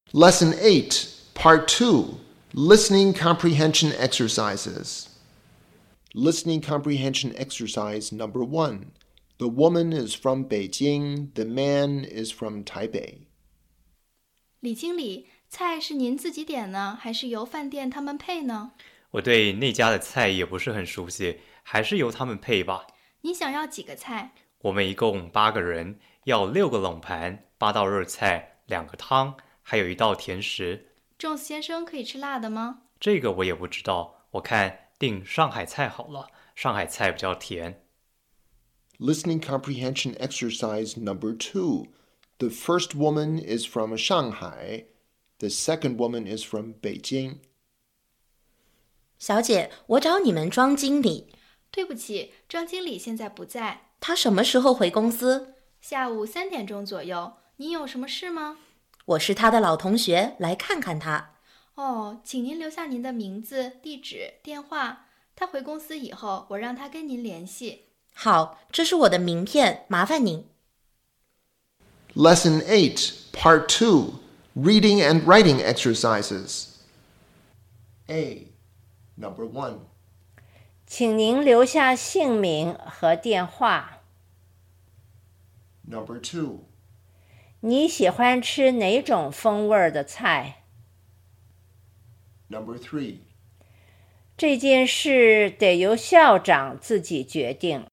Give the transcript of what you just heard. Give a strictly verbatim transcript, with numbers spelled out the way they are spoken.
Lesson eight, Part two, Listening Comprehension Exercises. Listening Comprehension Exercise number one. The woman is from Beijing. The man is from Taipei. 李经理，菜是您自己点呢，还是由饭店他们配呢？ 我对那家的菜也不是很熟悉，还是由他们配吧。 你想要几个菜？ 我们一共八个人，要六个冷盘，八道热菜，两个汤，还有一道甜食。 Jones 先生可以吃辣的吗？ 这个我也不知道，我看订上海菜好了，上海菜比较甜。 Listening Comprehension Exercise number two. The first woman is from Shanghai. The second woman is from Beijing. 小姐，我找你们庄经理。 对不起，庄经理现在不在。 他什么时候回公司？ 下午三点钟左右。你有什么事吗？ 我是他的老同学，来看看他。 哦，请您留下您的名字、地址、电话。他回公司以后，我让他跟您联系。 好，这是我的名片，麻烦您。 Lesson eight, Part two, Reading and Writing Exercises. A. Number one. 请您留下姓名和电话。 Number two. 你喜欢吃哪种风味的菜？ Number three. 这件事得由校长自己决定。